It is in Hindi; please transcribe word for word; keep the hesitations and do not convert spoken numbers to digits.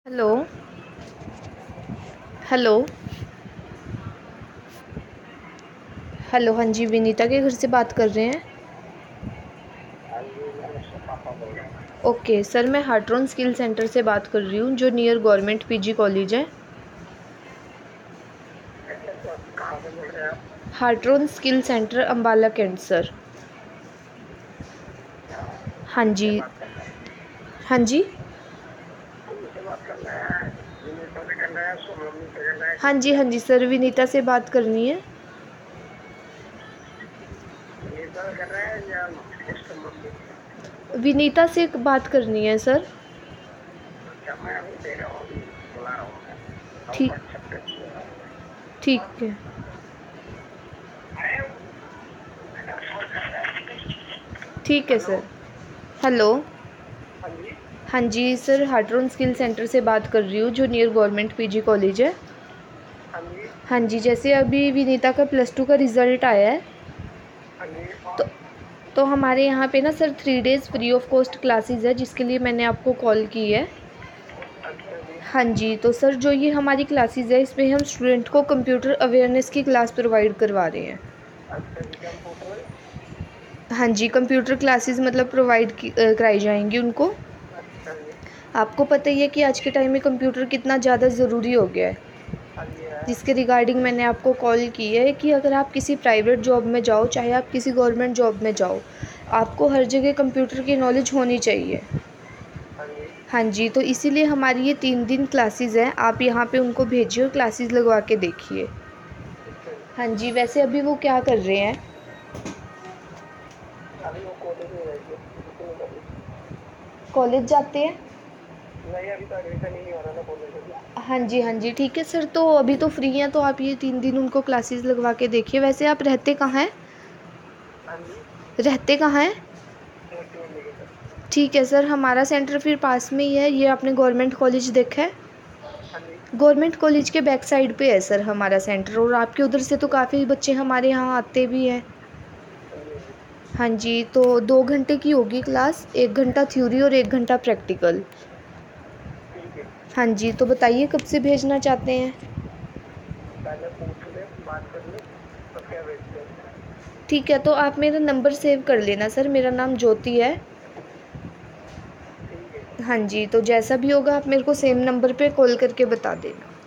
हेलो। हेलो। हेलो, हाँ जी, विनीता के घर से बात कर रहे हैं। हाँ जी, मैं उसका पापा बोल रहा हूँ। ओके सर, मैं हार्ट्रॉन स्किल सेंटर से बात कर रही हूँ जो नियर गवर्नमेंट पीजी कॉलेज है। अच्छा तो कहाँ से बोल रहे हैं आप? Hartron skill centre Ambala Cantt sir. अच्छा, हाँ जी। किससे बात करना है? हाँ जी। किससे बात करना है? विनीता से करना है, सोनम से करना है, हाँ जी, किससे? हाँ जी सर, विनीता से बात करनी है। विनीता से कर रहे हैं या उसके मम्मी से? विनीता से बात करनी है सर। अच्छा, मैं अभी दे रहा हूँ, अभी बुला रहा हूँ मैं। आप ठीक। व्हाट्सएप पे किया है। ठीक है। ठीक है हेलो। सर। हेलो। हाँ जी। हाँ जी सर, हार्ट्रॉन स्किल सेंटर से बात कर रही हूँ जो नियर गवर्नमेंट पीजी कॉलेज है। हाँ जी। हाँ जी, जैसे अभी विनीता का प्लस टू का रिज़ल्ट आया है। हाँ जी। तो तो हमारे यहाँ पे ना sir three days free of cost classes है जिसके लिए मैंने आपको कॉल की है। अच्छा जी। हाँ जी, तो सर जो ये हमारी क्लासेस है इसमें हम स्टूडेंट को कंप्यूटर अवेयरनेस की क्लास प्रोवाइड करवा रहे हैं। अच्छा जी, कंप्यूटर। हाँ जी, कंप्यूटर क्लासेस मतलब प्रोवाइड की अ, कराई जाएंगी उनको। अच्छा जी। आपको पता ही है कि आज के टाइम में कंप्यूटर कितना ज़्यादा ज़रूरी हो गया है। हाँ जी है। जिसके रिगार्डिंग मैंने आपको कॉल की है कि अगर आप किसी प्राइवेट जॉब में जाओ चाहे आप किसी गवर्नमेंट जॉब में जाओ, आपको हर जगह कंप्यूटर की नॉलेज होनी चाहिए। हाँ जी। हाँ जी, तो इसीलिए हमारी ये तीन दिन क्लासेस हैं, आप यहाँ पे उनको भेजिए और क्लासेस लगवा के देखिए। अच्छा जी। हाँ जी, वैसे अभी वो क्या कर रहे हैं? अभी वो कॉलेज में जाएगी, कुछ नहीं कर रही। कॉलेज जाते हैं? नहीं, अभी तो एडमिशन ही नहीं हो रहा ना कॉलेज में। हाँ जी, हाँ जी, ठीक है सर, तो अभी तो फ्री हैं तो आप ये तीन दिन उनको क्लासेस लगवा के देखिए। वैसे आप रहते कहाँ हैं? हाँ जी। रहते कहाँ हैं? मोती वाले के सर। ठीक है सर, हमारा सेंटर फिर पास में ही है। ये आपने गवर्नमेंट कॉलेज देखा है? हाँ जी। गवर्नमेंट कॉलेज के बैक साइड पे है सर हमारा सेंटर, और आपके उधर से तो काफ़ी बच्चे हमारे यहाँ आते भी हैं। हाँ जी। हाँ जी। हाँ जी, तो दो घंटे की होगी क्लास, एक घंटा थ्योरी और एक घंटा प्रैक्टिकल। ठीक है। हाँ जी, तो बताइए कब से भेजना चाहते हैं? पहले पूछ ले, बात कर ले, तो क्या भेजते हैं। ठीक है, तो आप मेरा नंबर सेव कर लेना सर, मेरा नाम ज्योति है। ठीक है। हाँ जी, तो जैसा भी होगा आप मेरे को सेम नंबर पे कॉल करके बता देना।